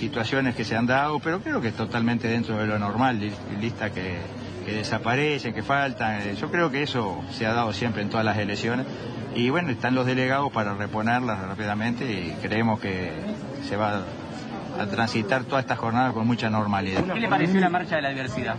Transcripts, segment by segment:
situaciones que se han dado, pero creo que es totalmente dentro de lo normal, listas que desaparecen, que faltan. Yo creo que eso se ha dado siempre en todas las elecciones. Y bueno, están los delegados para reponerlas rápidamente y creemos que se va a transitar toda esta jornada con mucha normalidad. ¿Qué le pareció la marcha de la diversidad?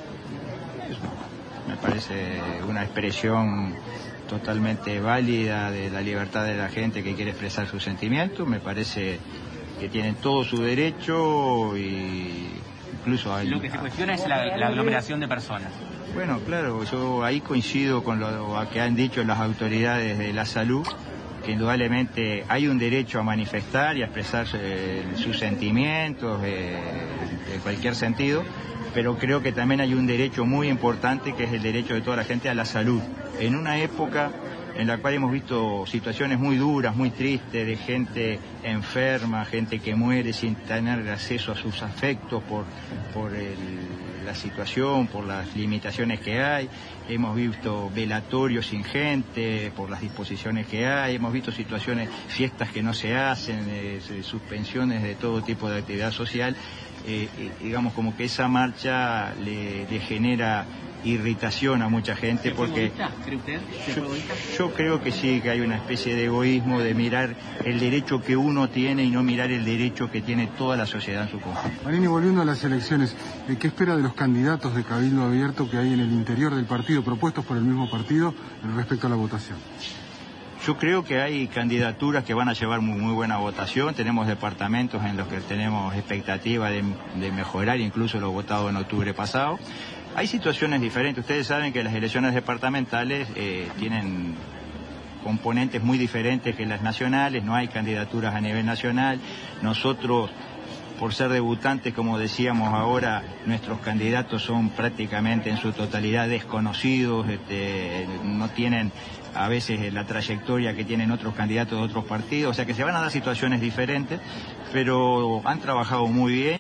Me parece una expresión totalmente válida de la libertad de la gente que quiere expresar sus sentimientos. Me parece que tienen todo su derecho y incluso hay... Lo que se cuestiona es la aglomeración de personas. Bueno, claro, yo ahí coincido con lo que han dicho las autoridades de la salud, que indudablemente hay un derecho a manifestar y a expresar sus sentimientos en cualquier sentido, pero creo que también hay un derecho muy importante que es el derecho de toda la gente a la salud. En una época en la cual hemos visto situaciones muy duras, muy tristes, de gente enferma, gente que muere sin tener acceso a sus afectos por la situación, por las limitaciones que hay. Hemos visto velatorios sin gente, por las disposiciones que hay. Hemos visto situaciones, fiestas que no se hacen, suspensiones de todo tipo de actividad social. Digamos como que esa marcha le genera irritación a mucha gente porque ¿Cree usted? Yo creo que sí, que hay una especie de egoísmo de mirar el derecho que uno tiene y no mirar el derecho que tiene toda la sociedad en su conjunto. Marini, volviendo a las elecciones, ¿qué espera de los candidatos de Cabildo Abierto que hay en el interior del partido, propuestos por el mismo partido, respecto a la votación? Yo creo que hay candidaturas que van a llevar muy buena votación. Tenemos departamentos en los que tenemos expectativa de mejorar incluso lo votado en octubre pasado. Hay situaciones diferentes. Ustedes saben que las elecciones departamentales tienen componentes muy diferentes que las nacionales. No hay candidaturas a nivel nacional. Nosotros, por ser debutantes, como decíamos ahora, nuestros candidatos son prácticamente en su totalidad desconocidos, no tienen a veces la trayectoria que tienen otros candidatos de otros partidos, o sea que se van a dar situaciones diferentes, pero han trabajado muy bien.